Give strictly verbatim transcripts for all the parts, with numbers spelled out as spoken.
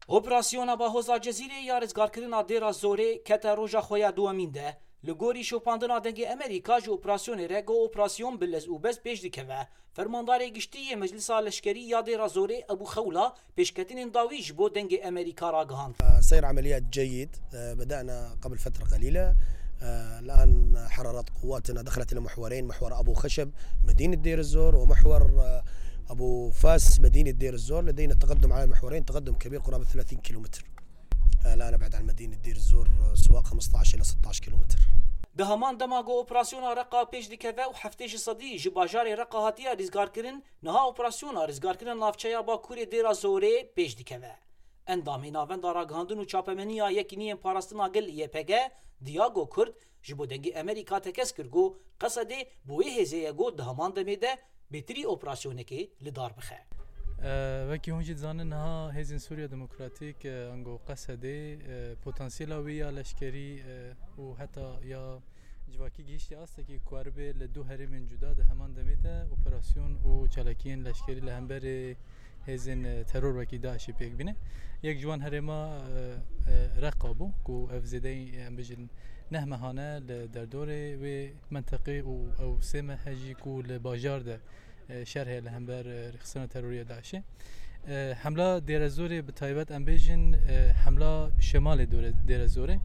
Operasyona Bahoza Cezîrê ya rizgarkirina Dêra Zorê kete roja xwe ya duwemîn de li gorî şopandina dengê Amerîka ji operasyonê re got operasyon bi lez û bez pêş dikeve. Fermandarê giştî yê Meclisa Leşkerî ya Dêra Zorê Ebu Xewla pêşketinên dawî ji bo dengê Amerîka ragihand. سير عمليات جيد بدأنا قبل فترة قليلة الآن حررت قواتنا دخلت إلى محورين محور أبو خشب مدينة دير الزور ومحور أبو فاس مدينة دير الزور لدينا تقدم على المحورين تقدم كبير قرابة ثلاثين كيلومتر الآن أبعد عن مدينة دير الزور سواء خمسة عشر إلى ستة عشر كيلومتر. Di heman dema got operasyona Reqa pêş dikeve û heftê ji sedî ji bajarê Reqa hatiye rîzgarkirin, niha operasyona rîzgarkirina navçeya Bakurê Dêra Zorê pêş dikeve. Endamê navenda ragihandin û çapemeniya yekîniyên parastina gel Y P G Diago Kurd ji bo dengê Amerîka tekez kir got qesedê bi wê hêzê got di heman demê de bêtirî operasyonekê li dar bixe. وەکی هۆنجی دزانن نەها هێزین سووریا دموکراتیک ئەنگۆ قەسەدێ پۆتانسیێلا وی یا لەشکەری و هەتا یا جواکی گەیشتی ئاستێکی کواربێ لە دوو هەرێمên جودا di heman demê de operasyon û çalakiyên leşkerî li hemberê hêzên teror wekî Daişê pêk bîne. Yek ji wan herêma Reqa bû ku ev zêdeyî em bijin neh mehane li derdorê wê menteqê û ew sê mehe jî ku li bajar de شهر هی لهمبر رخصان تروریه داعشه حمله دیر زوره به تایبت ام بیجن حمله شمال دیر زوره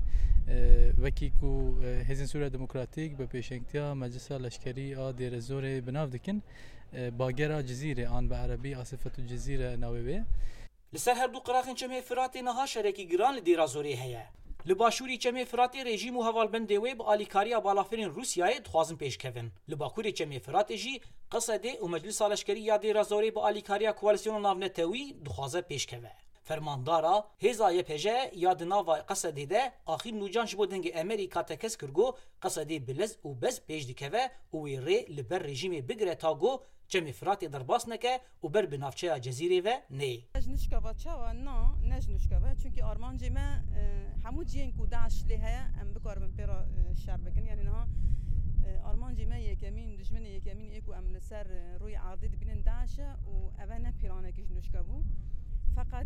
وکی کو حزب سوریه دموکراتیک به پیشنگتیا مجلس لشکری آ دیر زوره بناف دکن باگرا جزیره آن به عربی آصفت الجزیره ناویه لسر هر دو قراخن چمه فراتی نها شرکی گران دیر زوره هیا li başûrî çemê Firatê rejîm û hevalbendê wê bi alîkariya balafirên Rûsyayê dixwazin pêşkevin. Li Bakurê çemê Firatê jî Qesedê û Meclisa Leşkerî ya Dêra Zorê bi alîkariya koalîsyona navnetewî dixwaze pêşkeve. Fermandara hêza Y P J ya di nava Qesedê de axîr nûcan ji bo dengê Amerîka tekez kir got Qesedê bi lez û bez pêş dikeve û wê rê li ber rejîmê bigire ta got çemê Firatê derbas neke û ber bi navçeya Cezîrê ve neyê. Nişkava çawa na ne nişkava çünkü armancê me hemû ciyên ku Daeş lê heye em bikarin pêra şer bikin yani niha armancê me yekemîn dijminê yekemîn ê ku em li ser rûyê erdê dibînin Daeşe û ev ne pîranekî ji nişkavû feqet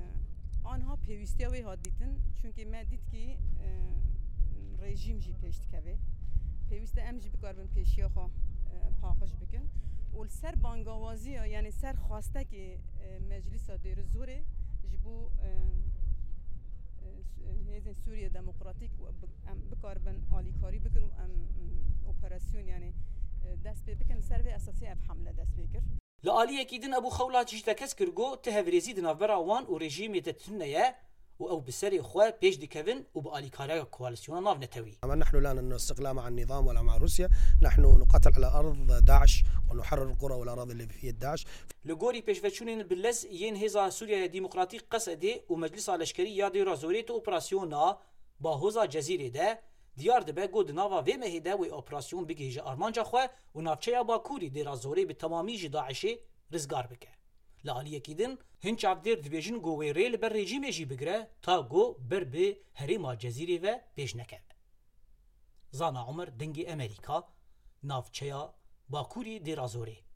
anha pêwîstiya wê hat dîtin çünkü me dîtkî rejîm jî pêş dikeve pêwîst e em jî bikarin pêşiya xwe paqij bikin û li ser bangawaziya yani ser xwastekê Meclisa Dêr Zorê ji bo hêzên Sûriye Demokratîk em bikaribin alîkarî bikin û em operasyon yani dest pê bikin ser vê esasî ev hemle dest pê kir. Li aliyekî din Ebu Xewla jî tekez kir got ti hevrêzî di navbera wan û rejîmê de tune ye û ew bi serê xwe pêş dikevin û bi alîkariya koalîsyona navnetewî. نحن لا نستقل مع النظام ولا مع روسيا، نحن نقاتل على أرض داعش ونحرر القرى والأراضي اللي في يد داعش. Li gorî pêşveçûnên bi lez yên hêza Sûriya Demokratîk Qesedê û Meclisa Leşkerî ya Dêra Zorê ti operasyona Bahoza Cezîrê de diyar dibe got di nava vê mehê de wê operasyon bigihêje armanca xwe û navçeya Bakurî Dêra Zorê bi temamî ji Daişê rizgar bike. Li aliyekî din hin çavdêr dibêjin got wê rê li ber rejîmê jî bigire ta got ber bi herêma Cezîrê ve pêş nekeve. Zana Umer dengê Amerîka navçeya Bakurî Dêra Zorê.